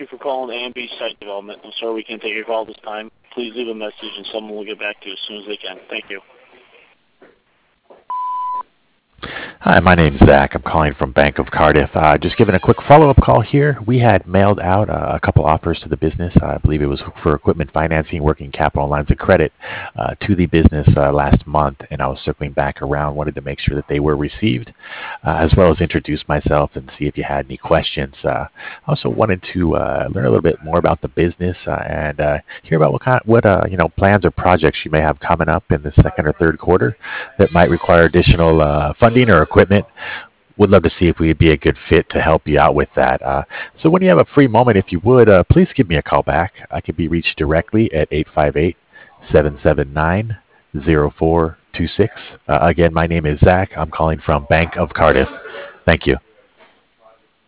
you for calling A&B Site Development. I'm sorry we can't take your call this time. Please leave a message and someone will get back to you as soon as they can. Thank you. Hi, my name's Zach. I'm calling from Bank of Cardiff. Just giving a quick follow-up call here. We had mailed out a couple offers to the business. I believe it was for equipment financing, working capital lines of credit to the business last month, and I was circling back around, wanted to make sure that they were received, as well as introduce myself and see if you had any questions. I also wanted to learn a little bit more about the business and hear about what plans or projects you may have coming up in the second or third quarter that might require additional funding or equipment. Would love to see if we'd be a good fit to help you out with that. So when you have a free moment, if you would, please give me a call back. I can be reached directly at 858-779-0426. Again, my name is Zach. I'm calling from Bank of Cardiff. Thank you.